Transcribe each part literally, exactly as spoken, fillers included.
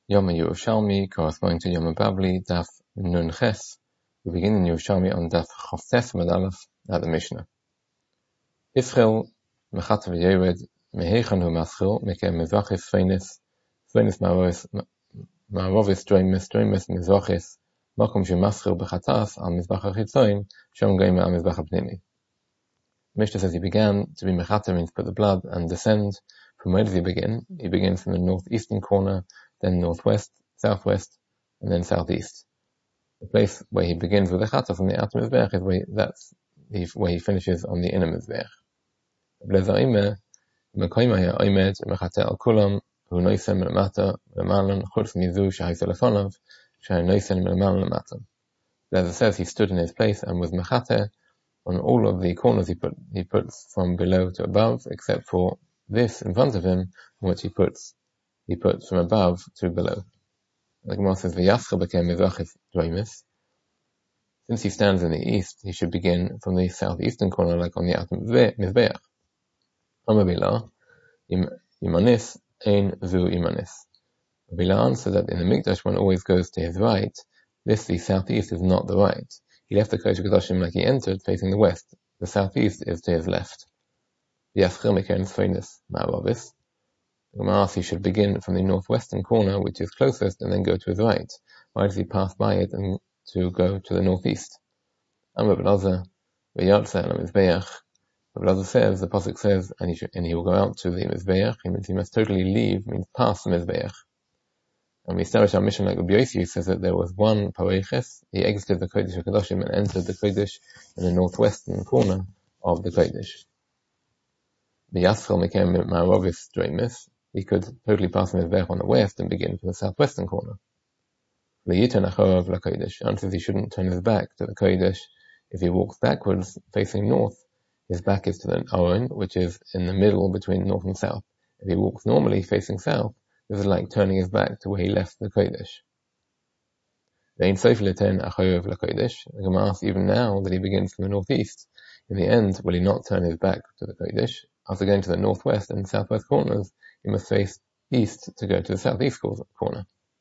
Yom Yerushalmi, corresponding to Yom Bavli, Daf Nun Ches. We begin in Yerushalmi on Daf Choftes Medalef at the Mishnah. Hischel Mechat v'Yered Mehechan hu Maschil Mekem Mizrachis Fenis Fenis Ma'arovis Dreimis Dreimis Mizrachis Makom Shemaschil Bechatas Al Mizbach HaChitzoin Shem Geima Al Mizbach HaPnimi. Mishnah says he began to be Mechata, means put the blood and descend. From where does he begin? He begins from the northeastern corner, then northwest, southwest, and then southeast. The place where he begins with the chata from the outer mizbeach is where that's where he finishes on the inner mizbeach. Blazer says he stood in his place and was mechate on all of the corners he put he puts from below to above, except for this in front of him, which he puts he puts from above to below. The Gemara says, "V'yaschel became mizrachis dreimis." Since he stands in the east, he should begin from the southeastern corner, like on the outer mizbeach. Amabila, imanis ein zu imanis. Abila answered that in the mikdash one always goes to his right. This, the southeast, is not the right. He left the Kodesh HaKadoshim like he entered, facing the west. The southeast is to his left. V'yaschel became fenis ma'arovis. The Gemara asks he should begin from the northwestern corner, which is closest, and then go to his right. Why does he pass by it and to go to the northeast? Amar Blazer, v'yatsa el mizbeach. Blazer says, the pasuk says, and he, should, and he will go out to the mizbeach. He means he must totally leave, means pass the mizbeach. And we establish our mission like Rabbi Yossi says that there was one pareiches. He exited the Kodesh HaKadoshim and entered the Kodesh in the northwestern corner of the Kodesh. The Yaschel became ma'arovis dreimis. He could totally pass the mizbeach on the west and begin from the southwestern corner. The Yitan achorav laKodesh answers he shouldn't turn his back to the Kodesh. If he walks backwards, facing north, his back is to the Aron, which is in the middle between north and south. If he walks normally facing south, this is like turning his back to where he left the Kodesh. The Ein Sof L'ten achorav laKodesh. The Gemara asks even now that he begins from the northeast. In the end, will he not turn his back to the Kodesh? After going to the northwest and southwest corners, he must face east to go to the southeast corner.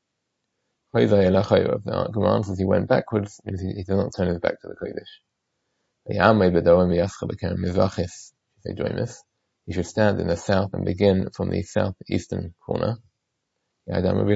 The Gemara says he went backwards, means he, he does not turn his back to the Kodesh. He should stand in the south and begin from the southeastern corner. The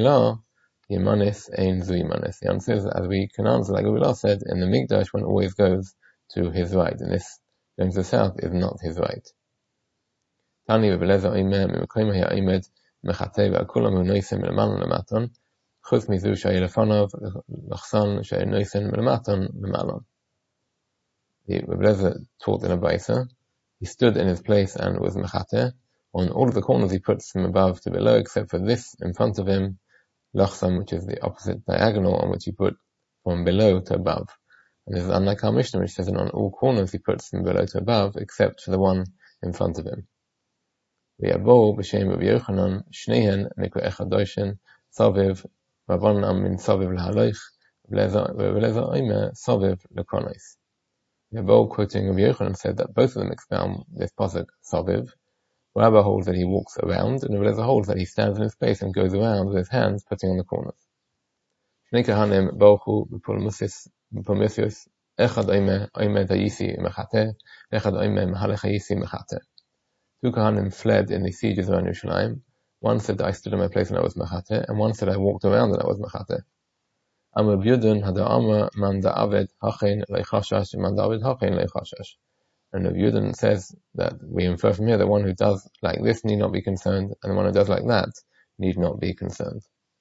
answer is, as we can answer, like Rabbi said, in the Mikdash one always goes to his right, and this going to the south is not his right. Tani v'belezer oimer mimekayim haya oimed mechatei v'akulam hu noisim l'malon l'maton chutz mizu shaya lefanov l'chsan shaya noisim l'maton l'malon. The Rebbe taught in a Baisa. He stood in his place and was mechateh. On all of the corners he puts from above to below, except for this in front of him, l'chsan, which is the opposite diagonal, on which he put from below to above. And this is unlike our Mishnah, which says that on all corners he puts from below to above, except for the one in front of him. V'yavo b'shem Rabbi Yochanan shneihen mikra echad doishen saviv v'avon am min saviv l'haloich v'lezer oimer saviv l'kronos. V'yavo, quoting Rabbi Yochanan, said that both of them expound this pasuk saviv. Rabbi holds that he walks around, and Rabbi holds that he stands in his place and goes around with his hands putting on the corners. Shnei kahanim bochu b'polmisius echad oimer oimer dayisi mechateh echad oimer mahalech hayisi mechateh. Two Kahanim fled in the sieges around Yerushalayim. One said that I stood in my place and I was mechateh, and one said I walked around and I was mechateh. Amar B'yudun hada amar man da'aved hachein leichashash man da'aved hachein leichashash. And Rabbi Yudin says that we infer from here that one who does like this need not be concerned, and the one who does like that need not be concerned.